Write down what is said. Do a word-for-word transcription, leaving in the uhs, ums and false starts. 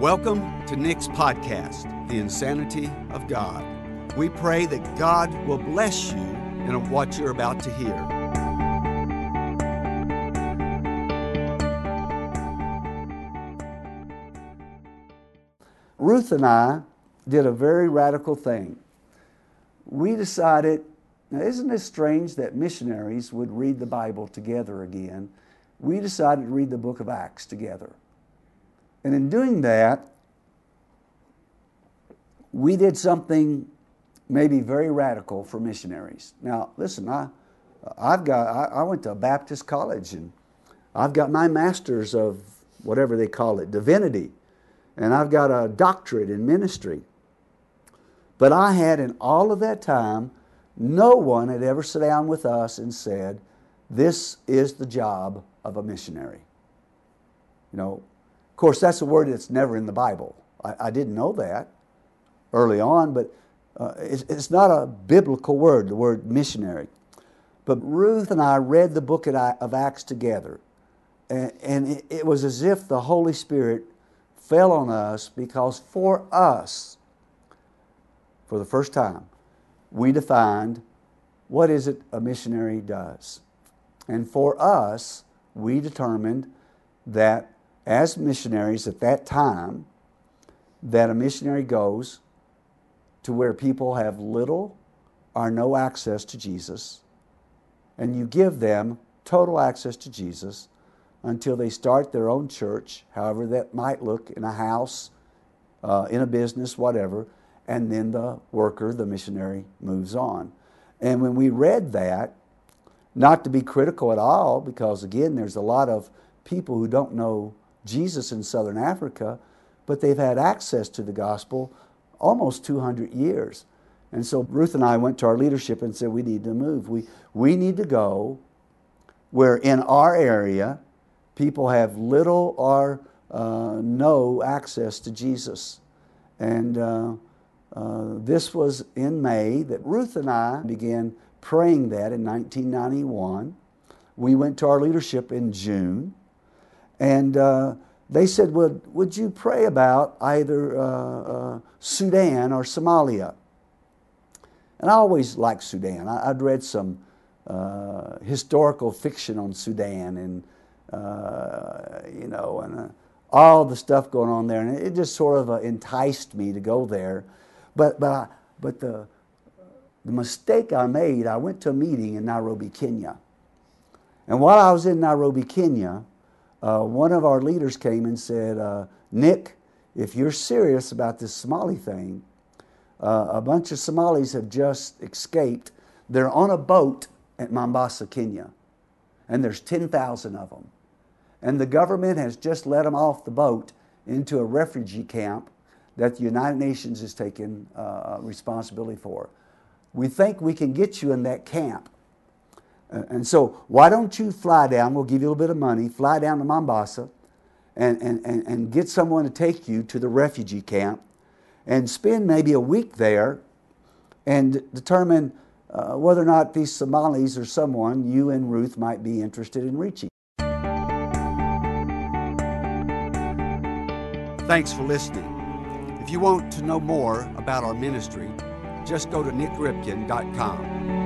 Welcome to Nick's podcast, The Insanity of God. We pray that God will bless you in what you're about to hear. Ruth and I did a very radical thing. We decided, now isn't it strange that missionaries would read the Bible together again? We decided to read the book of Acts together. And in doing that, we did something maybe very radical for missionaries. Now, listen, I, I've got, I, I went to a Baptist college, and I've got my master's of whatever they call it, divinity, and I've got a doctorate in ministry. But I had, in all of that time, no one had ever sat down with us and said, this is the job of a missionary. You know, of course, that's a word that's never in the Bible. I, I didn't know that early on, but uh, it's, it's not a biblical word, the word missionary. But Ruth and I read the book of Acts together, and, and it, it was as if the Holy Spirit fell on us, because for us, for the first time, we defined what is it a missionary does. And for us, we determined that as missionaries at that time, that a missionary goes to where people have little or no access to Jesus, and you give them total access to Jesus until they start their own church, however that might look, in a house, uh, in a business, whatever, and then the worker, the missionary, moves on. And when we read that, not to be critical at all, because again, there's a lot of people who don't know Jesus in Southern Africa, but they've had access to the gospel almost two hundred years. And so Ruth and I went to our leadership and said, we need to move. We, we need to go where in our area, people have little or uh, no access to Jesus. And uh, uh, this was in May that Ruth and I began praying that in nineteen ninety-one. We went to our leadership in June, and uh, they said, would, would you pray about either uh, uh, Sudan or Somalia? And I always liked Sudan. I, I'd read some uh, historical fiction on Sudan, and uh, you know, and uh, all the stuff going on there, and it just sort of uh, enticed me to go there. But but I, but the the mistake I made, I went to a meeting in Nairobi, Kenya, and while I was in Nairobi, Kenya, uh, one of our leaders came and said, uh, Nick, if you're serious about this Somali thing, uh, a bunch of Somalis have just escaped. They're on a boat at Mombasa, Kenya, and there's ten thousand of them. And the government has just let them off the boat into a refugee camp that the United Nations has taken uh, responsibility for. We think we can get you in that camp. Uh, and so why don't you fly down, we'll give you a little bit of money, fly down to Mombasa and, and, and, and get someone to take you to the refugee camp and spend maybe a week there and determine uh, whether or not these Somalis are someone you and Ruth might be interested in reaching. Thanks for listening. If you want to know more about our ministry, just go to nick ripken dot com.